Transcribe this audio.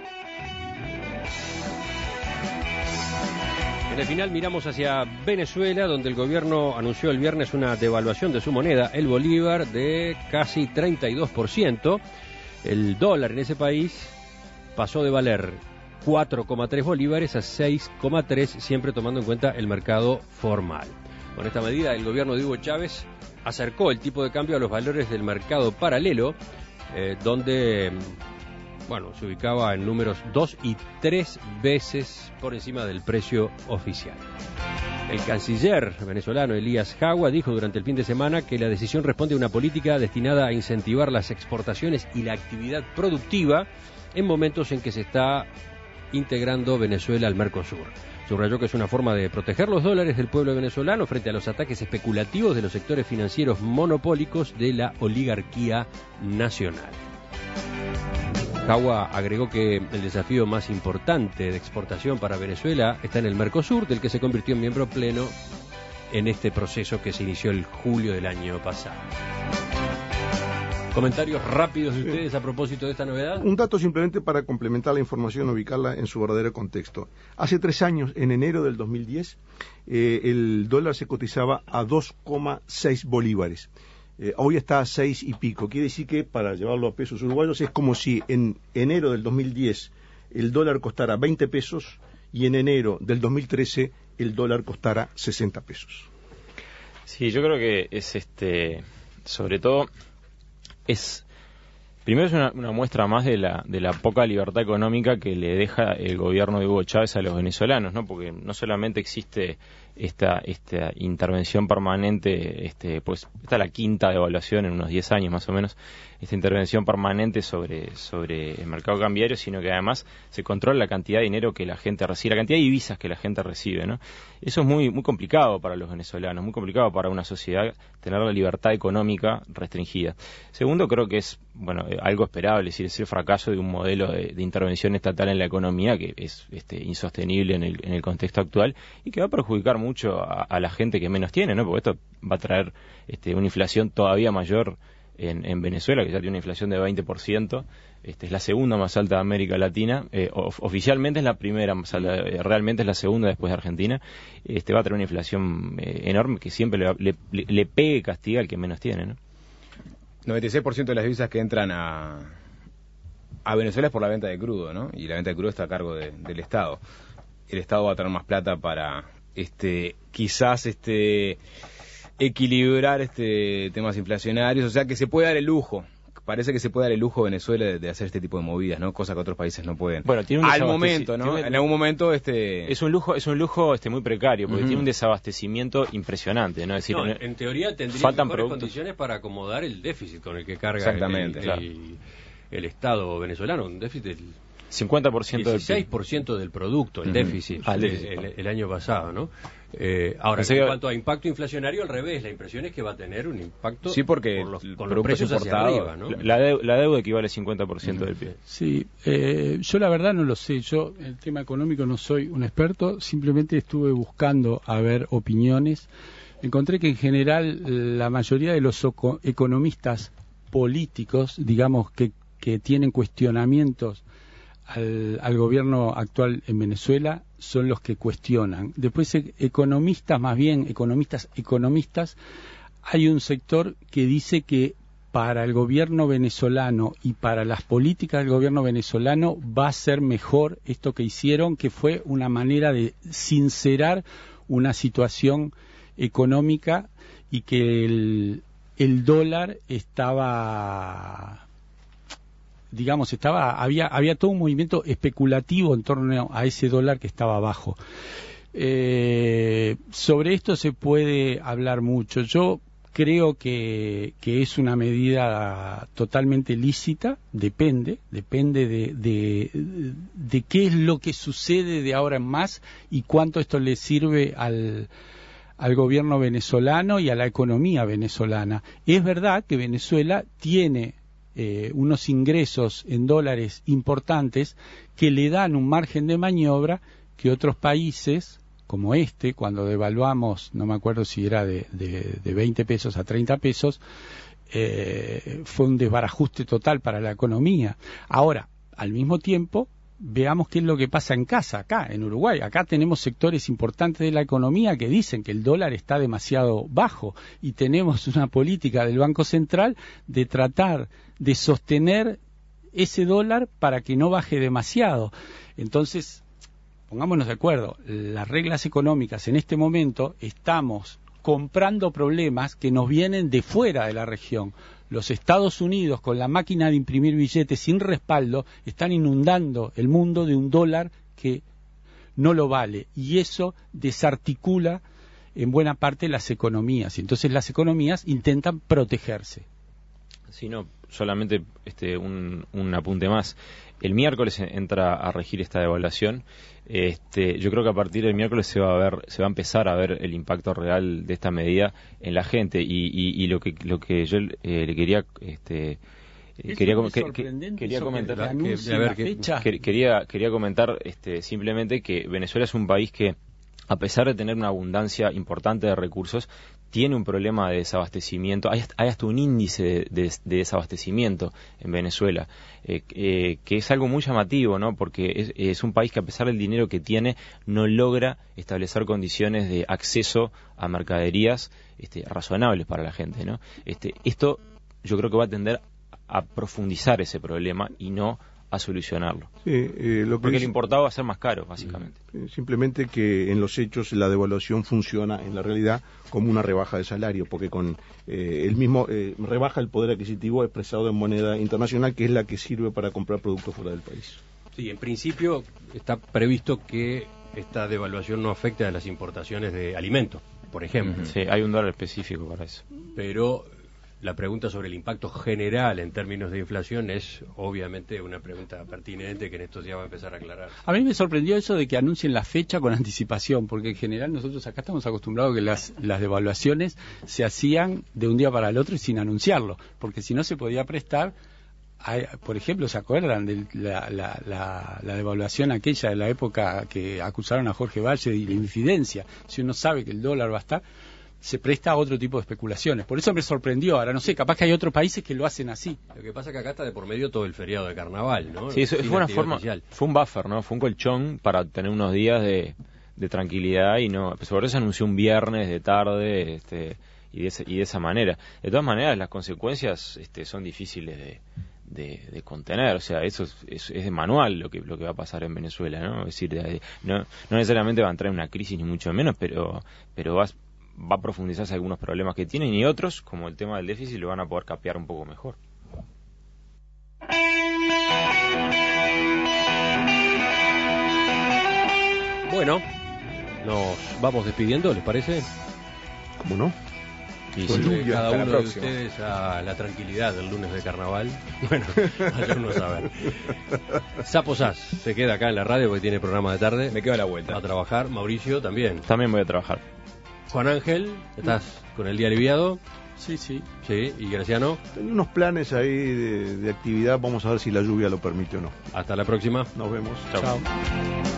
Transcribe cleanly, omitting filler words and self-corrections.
En el final miramos hacia Venezuela, donde el gobierno anunció el viernes una devaluación de su moneda, el bolívar, de casi 32%. El dólar en ese país pasó de valer 4,3 bolívares a 6,3, siempre tomando en cuenta el mercado formal. Con esta medida, el gobierno de Hugo Chávez acercó el tipo de cambio a los valores del mercado paralelo, donde se ubicaba en números 2 y 3 veces por encima del precio oficial. El canciller venezolano Elías Jagua dijo durante el fin de semana que la decisión responde a una política destinada a incentivar las exportaciones y la actividad productiva en momentos en que se está integrando Venezuela al Mercosur. Subrayó que es una forma de proteger los dólares del pueblo venezolano frente a los ataques especulativos de los sectores financieros monopólicos de la oligarquía nacional. Jagua agregó que el desafío más importante de exportación para Venezuela está en el Mercosur, del que se convirtió en miembro pleno en este proceso que se inició el julio del año pasado. ¿Comentarios rápidos de ustedes a propósito de esta novedad? Un dato simplemente para complementar la información, ubicarla en su verdadero contexto. Hace 3 años, en enero del 2010, el dólar se cotizaba a 2,6 bolívares. Hoy está a 6 y pico. Quiere decir que, para llevarlo a pesos uruguayos, es como si en enero del 2010 el dólar costara 20 pesos y en enero del 2013 el dólar costara 60 pesos. Sí, yo creo que es sobre todo primero es una muestra más de la poca libertad económica que le deja el gobierno de Hugo Chávez a los venezolanos, ¿no? Porque no solamente existe esta intervención permanente, pues esta es la quinta devaluación en unos 10 años más o menos, esta intervención permanente sobre el mercado cambiario, sino que además se controla la cantidad de dinero que la gente recibe, la cantidad de divisas que la gente recibe, ¿no? Eso es muy, muy complicado para los venezolanos, muy complicado para una sociedad tener la libertad económica restringida. Segundo, creo que es algo esperable, es decir, es el fracaso de un modelo de intervención estatal en la economía que es insostenible en el contexto actual y que va a perjudicar mucho a la gente que menos tiene, ¿no? Porque esto va a traer una inflación todavía mayor en Venezuela, que ya tiene una inflación de 20%, es la segunda más alta de América Latina, oficialmente es la primera más alta, realmente es la segunda después de Argentina. Va a tener una inflación enorme que siempre le pegue y castiga al que menos tiene, ¿no? 96% de las divisas que entran a Venezuela es por la venta de crudo, ¿no? Y la venta de crudo está a cargo del Estado. El Estado va a tener más plata para quizás equilibrar temas inflacionarios, o sea que se puede dar el lujo. Parece que se puede dar el lujo Venezuela de hacer este tipo de movidas, ¿no? Cosa que otros países no pueden. Bueno, tiene un momento, ¿no? En algún momento es un lujo muy precario, porque tiene un desabastecimiento impresionante, ¿no? Es decir, en teoría tendría faltan mejores productos. Condiciones para acomodar el déficit con el que carga el Estado venezolano, un déficit del 50% 16% del producto, el déficit el año pasado, ¿no? Ahora, en cuanto a impacto inflacionario, al revés, la impresión es que va a tener un impacto porque con los precios hacia arriba, ¿no? La deuda equivale al 50% del PIB. Sí, yo la verdad no lo sé, yo en el tema económico no soy un experto, simplemente estuve buscando a ver opiniones, encontré que en general la mayoría de los economistas políticos, digamos, que tienen cuestionamientos al gobierno actual en Venezuela son los que cuestionan. Después economistas, hay un sector que dice que para el gobierno venezolano y para las políticas del gobierno venezolano va a ser mejor esto que hicieron, que fue una manera de sincerar una situación económica y que el dólar había todo un movimiento especulativo en torno a ese dólar que estaba bajo. Sobre esto se puede hablar mucho. Yo creo que es una medida totalmente lícita, depende de qué es lo que sucede de ahora en más y cuánto esto le sirve al gobierno venezolano y a la economía venezolana. Es verdad que Venezuela tiene unos ingresos en dólares importantes que le dan un margen de maniobra que otros países, como cuando devaluamos, no me acuerdo si era de 20 pesos a 30 pesos, fue un desbarajuste total para la economía. Ahora, al mismo tiempo, veamos qué es lo que pasa en casa, acá, en Uruguay. Acá tenemos sectores importantes de la economía que dicen que el dólar está demasiado bajo y tenemos una política del Banco Central de tratar de sostener ese dólar para que no baje demasiado. Entonces, pongámonos de acuerdo, las reglas económicas en este momento estamos comprando problemas que nos vienen de fuera de la región. Los Estados Unidos, con la máquina de imprimir billetes sin respaldo, están inundando el mundo de un dólar que no lo vale. Y eso desarticula en buena parte las economías. Entonces las economías intentan protegerse. Sí, no, solamente un apunte más. El miércoles entra a regir esta devaluación. Yo creo que a partir del miércoles se va a empezar a ver el impacto real de esta medida en la gente y lo que yo le quería quería comentar simplemente que Venezuela es un país que, a pesar de tener una abundancia importante de recursos, tiene un problema de desabastecimiento. Hay hasta un índice de desabastecimiento en Venezuela, que es algo muy llamativo, ¿no? Porque es un país que, a pesar del dinero que tiene, no logra establecer condiciones de acceso a mercaderías razonables para la gente, ¿no? Esto yo creo que va a tender a profundizar ese problema y no a solucionarlo. Sí, porque el importado va a ser más caro, básicamente. Simplemente que en los hechos la devaluación funciona en la realidad como una rebaja de salario, porque con el mismo rebaja el poder adquisitivo expresado en moneda internacional, que es la que sirve para comprar productos fuera del país. Sí, en principio está previsto que esta devaluación no afecte a las importaciones de alimentos, por ejemplo. Sí, hay un dólar específico para eso. Pero la pregunta sobre el impacto general en términos de inflación es obviamente una pregunta pertinente que en estos días va a empezar a aclarar. A mí me sorprendió eso de que anuncien la fecha con anticipación, porque en general nosotros acá estamos acostumbrados a que las devaluaciones se hacían de un día para el otro y sin anunciarlo, porque si no se podía prestar, por ejemplo, ¿se acuerdan de la devaluación aquella de la época que acusaron a Jorge Valle de la infidencia? Si uno sabe que el dólar va a estar, se presta a otro tipo de especulaciones. Por eso me sorprendió. Ahora no sé, capaz que hay otros países que lo hacen así. Lo que pasa es que acá está de por medio todo el feriado de carnaval, ¿no? Sí, eso fue una forma, fue un buffer, ¿no? Fue un colchón para tener unos días de tranquilidad y no. Por eso se anunció un viernes de tarde y de esa manera. De todas maneras, las consecuencias son difíciles de contener. O sea, eso es de manual lo que va a pasar en Venezuela, ¿no? Es decir, no necesariamente va a entrar en una crisis ni mucho menos, pero va a profundizarse algunos problemas que tienen y otros, como el tema del déficit, lo van a poder capear un poco mejor. Bueno, nos vamos despidiendo, ¿les parece? ¿Cómo no? Y cada uno de ustedes a la tranquilidad del lunes de carnaval. Bueno, ayer no saber. Sapo Sass se queda acá en la radio porque tiene programa de tarde. Me quedo a la vuelta. A trabajar. Mauricio también. También voy a trabajar. Juan Ángel, ¿estás con el día aliviado? Sí. Sí, ¿y Graciano? Tengo unos planes ahí de actividad, vamos a ver si la lluvia lo permite o no. Hasta la próxima. Nos vemos. Chao.